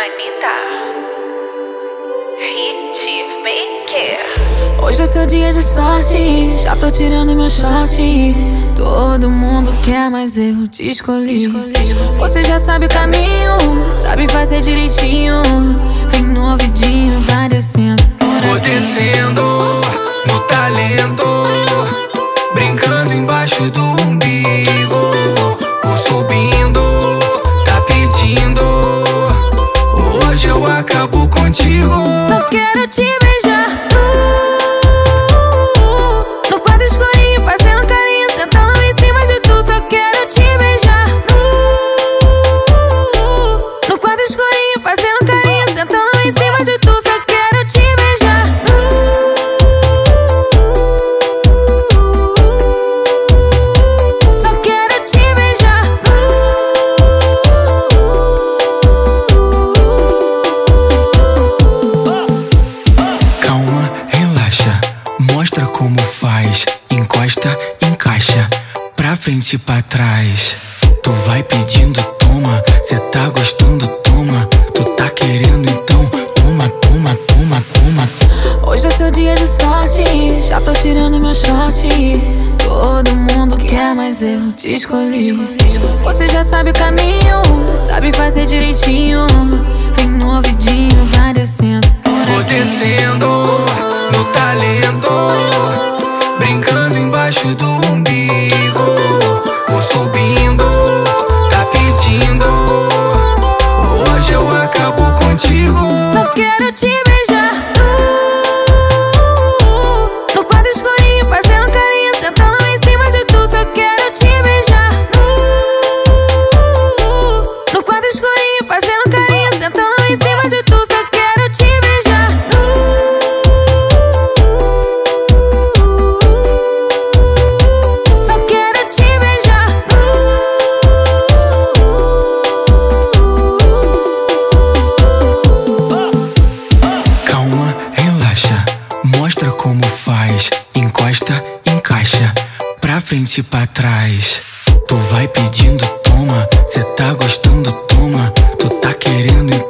Anitta Hitmaker. Hoje é seu dia de sorte, já tô tirando meu short. Todo mundo quer, mas eu te escolhi. Você já sabe o caminho, sabe fazer direitinho. Vem no ouvidinho, vai descendo. Vou descendo no talento, brincando embaixo do umbigo. Vou subindo, tá pedindo, hoje eu acabo contigo. Só quero te beijar no quarto escurinho, fazendo carinho, sentando em cima de tu. Só quero te beijar no quarto escurinho, fazendo carinho, sentando em cima de tu. Só quero te beijar. Só quero te beijar. Calma, relaxa, mostra como faz. Encosta, encaixa, pra frente e pra trás. Tu vai pedindo, toma, cê tá gostando, toma. Tu tá querendo, então toma, toma, toma, toma. Hoje é seu dia de sorte, já tô tirando meu short. Todo mundo quer, mas eu te escolhi. Você já sabe o caminho, sabe fazer direitinho. Vem no ouvidinho, vai descendo. Vou descendo no talento, brincando embaixo do umbigo. Vou subindo, tá pedindo, hoje eu acabo contigo. Só quero te beijar no quarto escurinho, fazendo carinho, sentando em cima de tu. Só quero te beijar no quarto escurinho, fazendo carinho, sentando em cima de tu. Só quero te beijar. Só quero te beijar. Calma, relaxa, mostra como faz. Encosta, encaixa, pra frente e pra trás. Tu vai pedindo, toma, cê tá gostando, toma. Tu tá querendo,